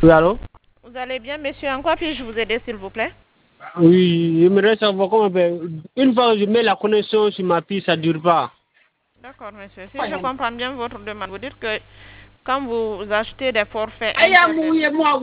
Oui, allô? Vous allez bien, monsieur? En quoi puis-je vous aider, s'il vous plaît? Oui, j'aimerais savoir comment faire. Une fois que je mets la connexion sur ma pile, ça ne dure pas. D'accord, monsieur. Si je comprends bien votre demande, vous dites que quand vous achetez des forfaits Internet, Oui.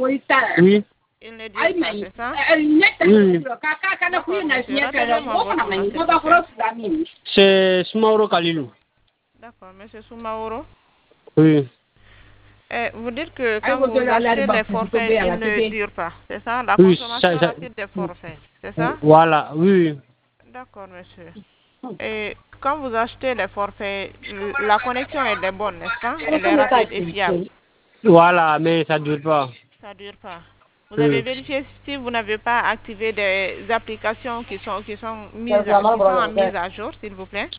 il ne dure pas, c'est ça? Oui. D'accord, monsieur. Rappelez-moi votre nom, s'il vous plaît. C'est Smauro Kalilou. D'accord, monsieur Soumaoro. Oui. Vous dites que quand vous achetez les forfaits, ils ne durent pas, c'est ça? La Oui, consommation rapide des forfaits, c'est ça? voilà, oui. D'accord, monsieur. Et quand vous achetez les forfaits, la connexion elle est bonne, n'est-ce pas? Elle est rapide et fiable. Voilà, mais ça ne dure pas. Ça ne dure pas. Vous avez Oui. vérifié si vous n'avez pas activé des applications qui sont en mise à jour, s'il vous plaît?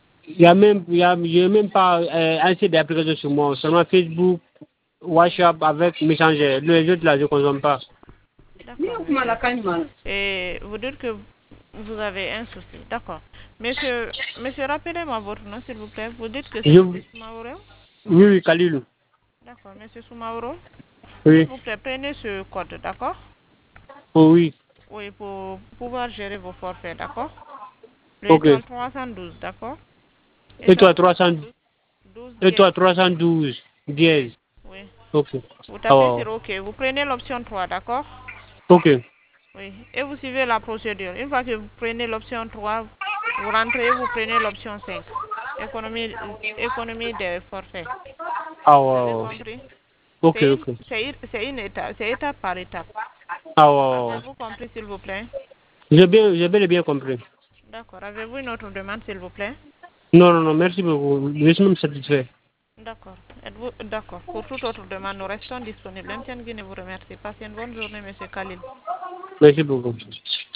J'ai même pas assez d'applications sur moi. Seulement Facebook, WhatsApp avec Messenger. Les autres là, je ne consomme pas. D'accord, monsieur. Et vous dites que vous avez un souci. D'accord. Monsieur, rappelez-moi votre nom, s'il vous plaît. Vous dites que c'est Oui, monsieur Soumaoro? oui, Kalilou. D'accord, monsieur Soumaoro. S'il Oui. vous plaît, prenez ce code, d'accord? Oh, oui. Oui, pour pouvoir gérer vos forfaits, d'accord? Le Ok. étoile 312, d'accord? Et Étoile toi, 300, 312, 12 et toi, dièse. 312, Oui, 10. oui. Ok. Vous Ah, tapez ouais. sur OK. Vous prenez l'option 3, d'accord? Ok. Oui. Et vous suivez la procédure. Une fois que vous prenez l'option 3, vous rentrez, vous prenez l'option 5. Économie des forfaits. Ah, Vous avez ouais. compris? Ok, ok. C'est une étape, c'est étape par étape. Ah, ouais. Avez-vous compris, s'il vous plaît? J'ai bel et bien compris. D'accord. Avez-vous une autre demande, s'il vous plaît? Non, non, non, merci beaucoup. Je suis même satisfait. D'accord. Êtes-vous d'accord? Pour toute autre demande, nous restons disponibles. MTN Guinée vous remercie. Passez une bonne journée, monsieur Khalil. Merci beaucoup.